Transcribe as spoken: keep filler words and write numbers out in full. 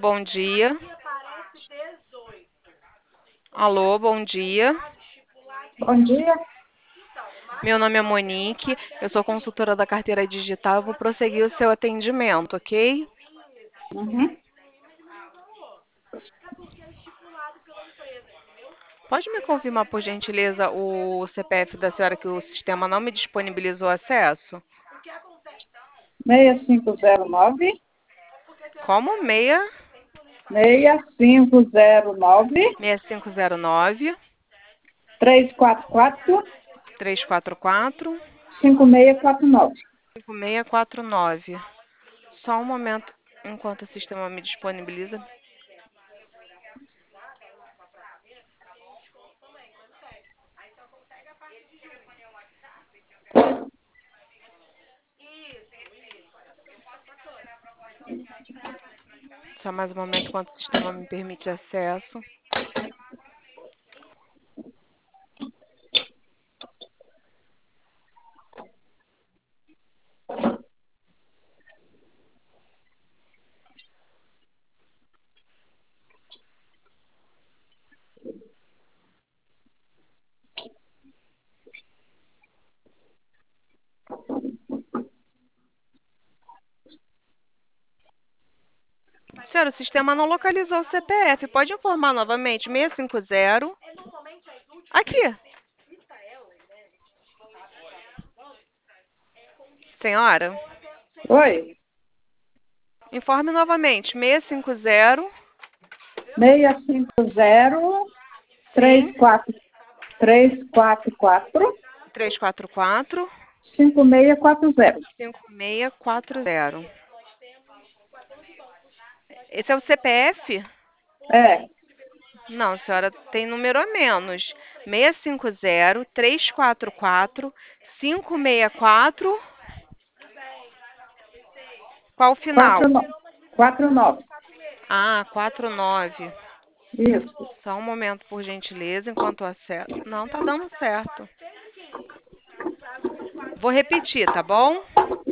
bom dia. Alô, bom dia. Bom dia. Meu nome é Monique, eu sou consultora da carteira digital. Eu vou prosseguir o seu atendimento, ok? Uhum. Pode me confirmar, por gentileza, o C P F da senhora que o sistema não me disponibilizou acesso? seis cinco zero nove, Como? Meia, seis cinco zero nove, seis cinco zero nove, três quatro quatro, três quatro quatro, cinco seis quatro nove. cinco seis quatro nove. Só um momento, enquanto o sistema me disponibiliza. Só mais um momento, enquanto o sistema me permite acesso. Senhora, o sistema não localizou o C P F. Pode informar novamente? seis cinco zero. Aqui. Senhora, Oi, informe novamente. seis cinco zero. seis cinco zero, Sim. três quatro, três quatro quatro, três quatro quatro, cinco seis quatro zero. cinco seis quatro zero. Esse é o C P F? É, Não, senhora, tem número a menos. seis cinco zero, três quatro quatro, cinco seis quatro. Qual o final? quatro nove. quatro nove. Ah, quatro nove. Isso. Só um momento, por gentileza, enquanto eu acesso. Não, tá dando certo. Vou repetir, tá bom?